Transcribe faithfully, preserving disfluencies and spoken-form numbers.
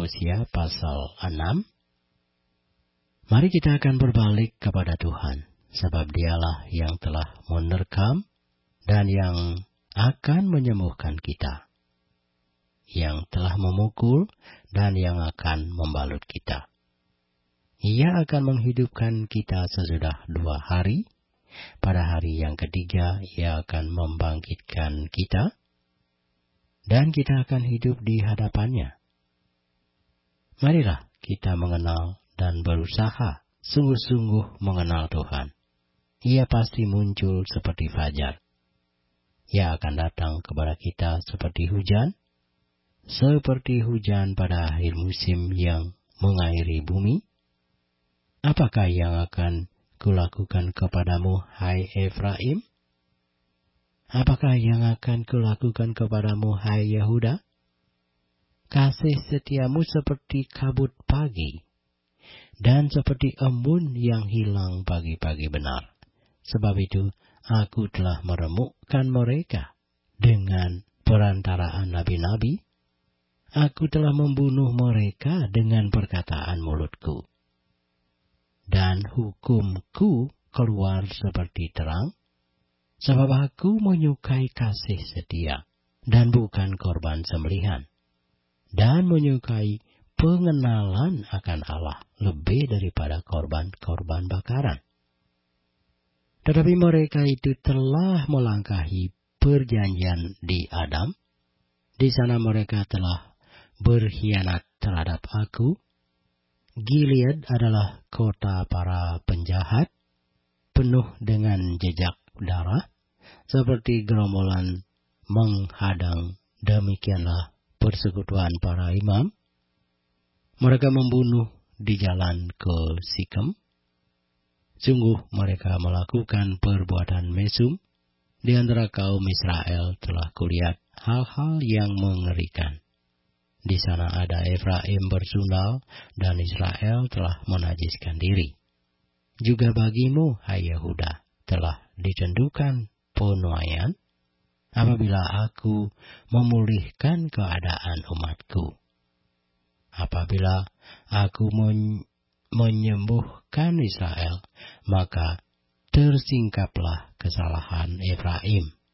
Hosea pasal enam. Mari kita akan berbalik kepada Tuhan, sebab Dialah yang telah menerkam dan yang akan menyembuhkan kita, yang telah memukul dan yang akan membalut kita. Ia akan menghidupkan kita sesudah dua hari. Pada hari yang ketiga, Ia akan membangkitkan kita, dan kita akan hidup di hadapannya. Marilah kita mengenal dan berusaha sungguh-sungguh mengenal Tuhan. Ia pasti muncul seperti fajar. Ia akan datang kepada kita seperti hujan, seperti hujan pada akhir musim yang mengairi bumi. Apakah yang akan kulakukan kepadamu, hai Efraim? Apakah yang akan kulakukan kepadamu, hai Yehuda? Kasih setiamu seperti kabut pagi, dan seperti embun yang hilang pagi-pagi benar. Sebab itu, aku telah meremukkan mereka dengan perantaraan nabi-nabi. Aku telah membunuh mereka dengan perkataan mulutku. Dan hukumku keluar seperti terang, sebab aku menyukai kasih setia, dan bukan korban sembelihan, dan menyukai pengenalan akan Allah lebih daripada korban-korban bakaran. Tetapi mereka itu telah melangkahi perjanjian di Adam. Di sana mereka telah berkhianat terhadap aku. Gilead adalah kota para penjahat, penuh dengan jejak darah, seperti gerombolan menghadang. Demikianlah persekutuan para imam. Mereka membunuh di jalan ke Sikem. Sungguh mereka melakukan perbuatan mesum. Di antara kaum Israel telah kulihat hal-hal yang mengerikan. Di sana ada Efraim bersundal, dan Israel telah menajiskan diri. Juga bagimu, hai Yehuda, telah ditentukan penuaian, apabila aku memulihkan keadaan umatku. Apabila aku men- menyembuhkan Israel, maka tersingkaplah kesalahan Efraim.